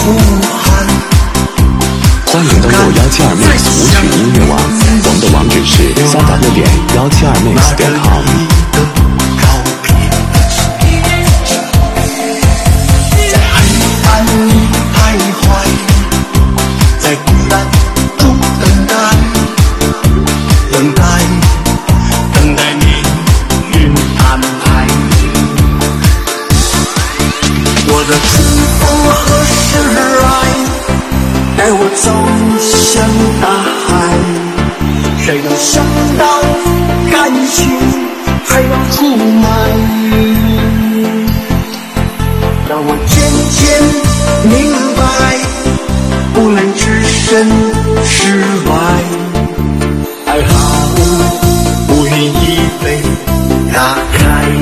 欢迎登录172Mix 舞曲音乐网，我们的网址是3w.172mix.com。 带我走向大海，谁能想到感情还要出卖？让我渐渐明白，不能置身事外，爱好不愿意被打开。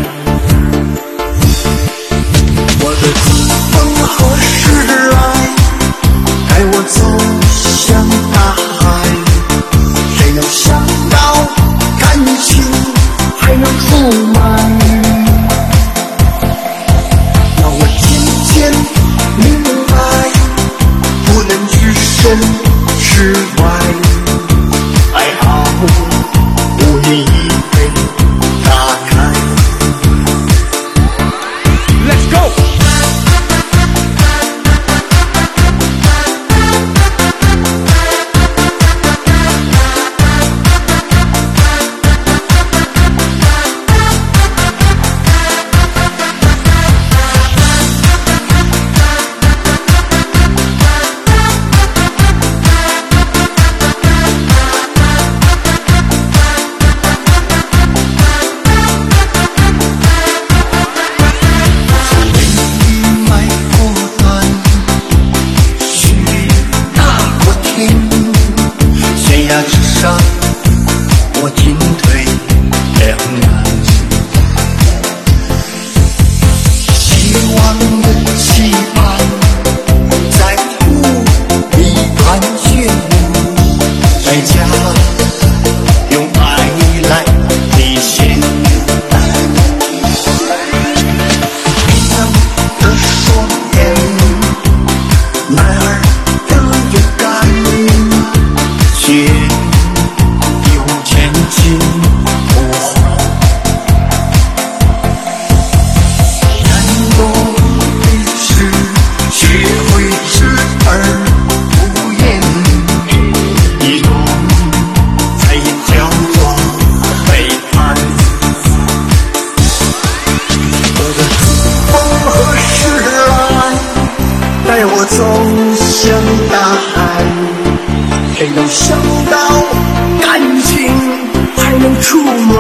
我的春风何时来？带我走向大海，谁能想到感情还能出卖？让我渐渐明白，不能置身事外，爱好不愿意被打开。Let's go！我进退两难，希望的期盼在无力盘旋，在家用爱来体现。冰冷的双眼，男儿的勇敢，却心不慌，难懂的事学会知而不言，一懂才叫做背叛。我的春风何时来？带我走向大海，谁能想到感情还能出卖？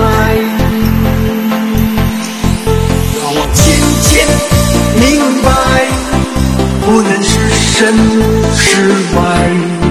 让我渐渐明白，不能置身事外。